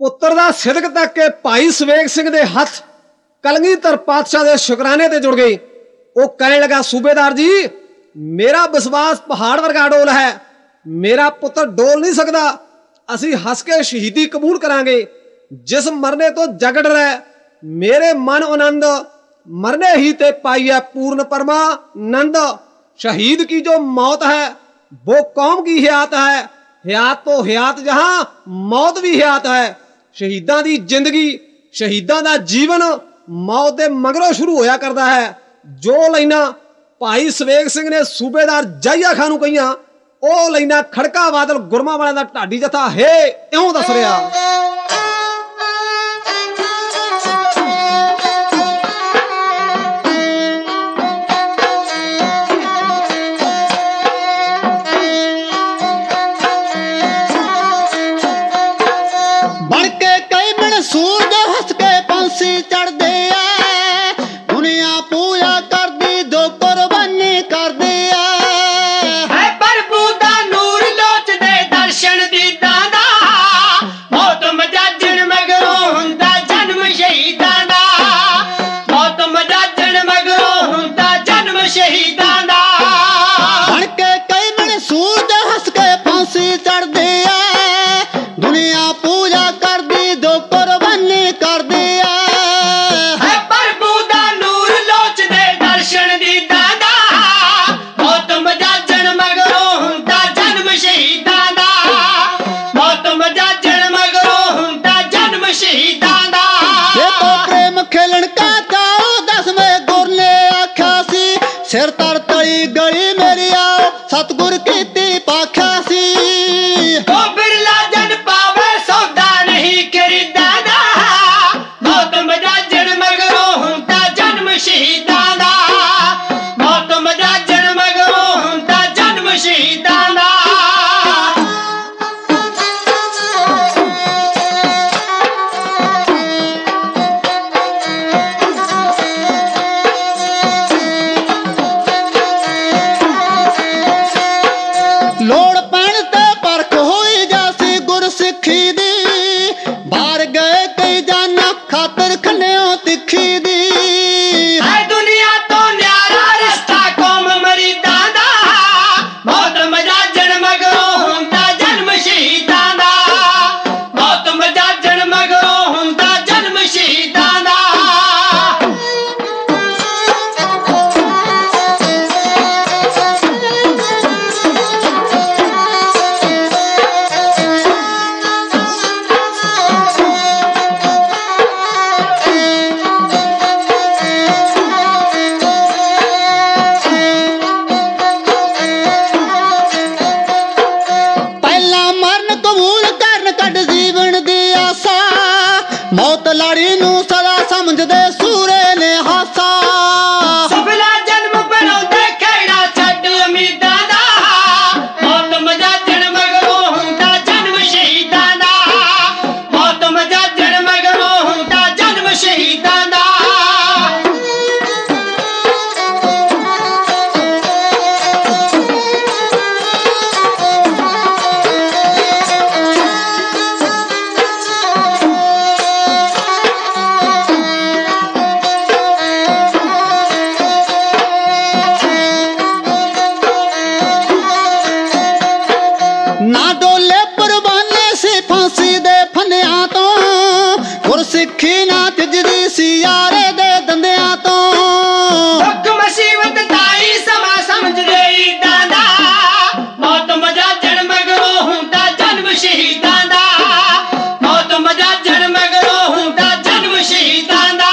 पुत्र दा सिदक तक के भाई सवेग सिंह दे हथ कलगीधर पातशाह दे शुकराने ते जुड़ गई। वो कहने लगा, सूबेदार जी मेरा विश्वास पहाड़ वर्गा डोल है, मेरा पुत्र डोल नहीं सकता। असी हस के शहीदी कबूल करांगे। जिस मरने तो जग डर है, मेरे मन आनंद मरने ही ते पाई है पूर्ण परमानंद। शहीद की जो मौत है वो कौम की हयात है, हयात तो हयात जहां मौत भी हयात है। शहीदां दी जिंदगी शहीदां दा जीवन मौत दे मगरों शुरू होया करता है। जो लाइना भाई सवेग सिंह ने सूबेदार जाहिया खां नूं कहियां, ਉਹ ਲੈਣਾ ਖੜਕਾ ਬਾਦਲ ਗੁਰਮਾ ਵਾਲਿਆਂ ਦਾ ਢਾਡੀ ਜਥਾ ਹੈ ਇਉਂ ਦੱਸ ਰਿਹਾ। ਬਣ ਕੇ ਕਈ ਬਿਨ ਸੂਰਜ ਹੱਸ ਕੇ ਪੰਛੀ ਚੜਦੇ ਆ, ਦੁਨੀਆ ਪੂਜਾ ਕਰਦੀ ਜੋ ਕੁਰਬਾਨੀ ਕਰਦੇ ਆ। सिर तर तली गली मेरी आओ सतगुर की पाख्या सी। ओ बिरला जन पावे सौदा नहीं खरीदादा, मौत मजा जन मगरो हुंदा जन्म शहीदां दा, मौत मजा जन मगरो हुंदा जन्म शहीदां दा। ਲੋੜ ਪੈਣ ਤੇ ਪਰਖ ਹੋਈ ਜਾਸੀ ਗੁਰਸਿੱਖੀ ਦੀ, ਬਾਹਰ ਗਏ ਕਈ ਜਾਨਾਂ ਖਾਤਰ ਖੰਡਿਓ ਤਿੱਖੀ ਦੀ। ਐ ਦੁਨੀਆ ਤੋਂ ਨਿਆਰਾ ਰਸਤਾ ਕੌਮ ਮਰੀਦਾਂ ਦਾ, ਮੌਤ ਮਜਾ ਜਨ ਮਗਰੋਂ ਹੁੰਦਾ ਜਨਮ ਸ਼ਹੀਦਾਂ ਦਾ, ਮੌਤ ਮਜਾ ਜਨ ਮਗਰੋਂ ਹੁੰਦਾ ਜਨਮ ਸ਼ਹੀਦਾਂ ਦਾ। मौत लाड़ी नू सदा समझदे सूरे ने हासा, सफला जन्म बनाउंदे खेड़ा छड्ड उम्मीदां दा, मौत मजा जन मगरों हुंदा जन्म शहीदां दा, मौत मजा जन मगरों हुंदा जन्म शहीदां दा। ना डोले परवाने से फांसी दे फंदियां तो, गुरसिੱਖੀ ना तिजदी सी यारे दे दंदियां तो। दुख मुसीबत ताई समा समझ गई दादा, मौत मजा जन मगरों हुंदा जन्म शहीदां दा, मौत मजा जन मगरों हुंदा जन्म शहीदां दा।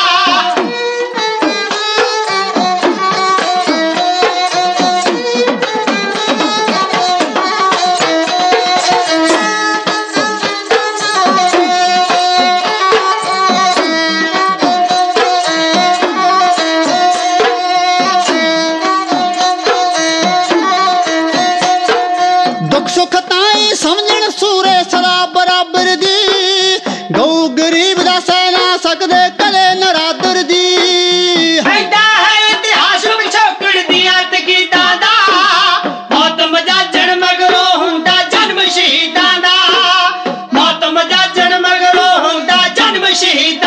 दुख सुख ताई समझण सूरे सदा बराबर दी, गौ गरीब दा सह ना सकदे कदे नरादर दी। ऐदा है इतिहास पिछोकड़ दियां तकीदां दा, मौत मजा जन मगरों हुंदा जन्म शहीदां दा, मौत मजा जन मगरों ਸ਼ਹੀਦਾਂ